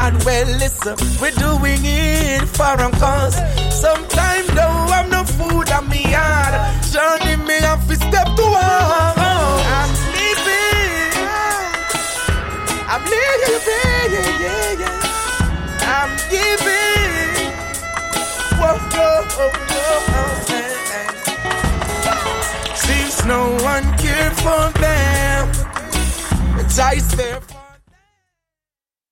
And well, listen, we're doing it for a cause. Sometimes though, I'm no food on me yard. Journey me have to step to walk. I'm living, yeah. I'm giving. Whoa. Seems no one cared for them. It's I there.